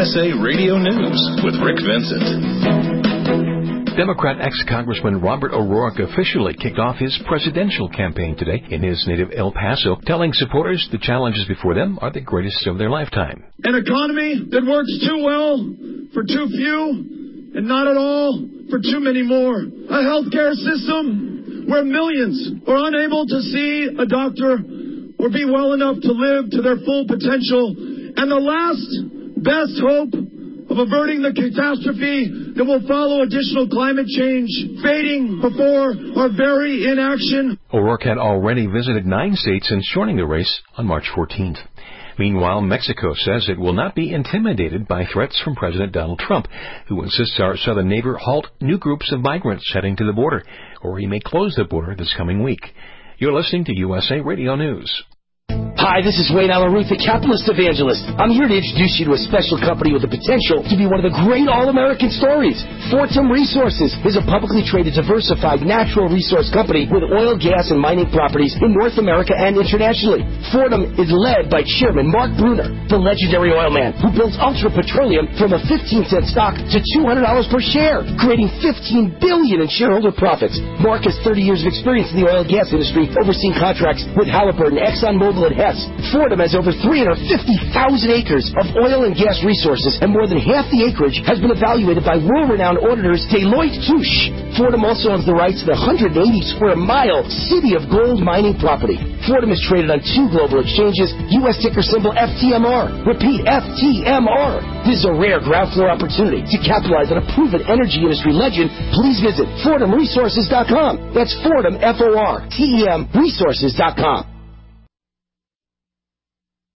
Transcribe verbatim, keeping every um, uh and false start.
S A Radio News with Rick Vincent. Democrat ex-Congressman Robert O'Rourke officially kicked off his presidential campaign today in his native El Paso, telling supporters the challenges before them are the greatest of their lifetime. An economy that works too well for too few and not at all for too many more. A healthcare system where millions are unable to see a doctor or be well enough to live to their full potential. And the last best hope of averting the catastrophe that will follow additional climate change, fading before our very inaction. O'Rourke had already visited nine states since joining the race on March fourteenth. Meanwhile, Mexico says it will not be intimidated by threats from President Donald Trump, who insists our southern neighbor halt new groups of migrants heading to the border, or he may close the border this coming week. You're listening to U S A Radio News. Hi, this is Wayne Alaruth, the capitalist evangelist. I'm here to introduce you to a special company with the potential to be one of the great all-American stories. Fortum Resources is a publicly traded, diversified natural resource company with oil, gas, and mining properties in North America and internationally. Fortum is led by Chairman Mark Bruner, the legendary oil man who built Ultra Petroleum from a fifteen cent stock to two hundred dollars per share, creating fifteen billion dollars in shareholder profits. Mark has thirty years of experience in the oil and gas industry, overseeing contracts with Halliburton, ExxonMobil, and Hess. Fortum has over three hundred fifty thousand acres of oil and gas resources, and more than half the acreage has been evaluated by world-renowned auditors Deloitte Touche. Fortum also owns the rights to the one hundred eighty square mile City of Gold mining property. Fortum is traded on two global exchanges, U S ticker symbol F T M R. Repeat, F T M R. This is a rare ground floor opportunity to capitalize on a proven energy industry legend. Please visit Fortum Resources dot com. That's Fortum, F O R T E M, Resources dot com.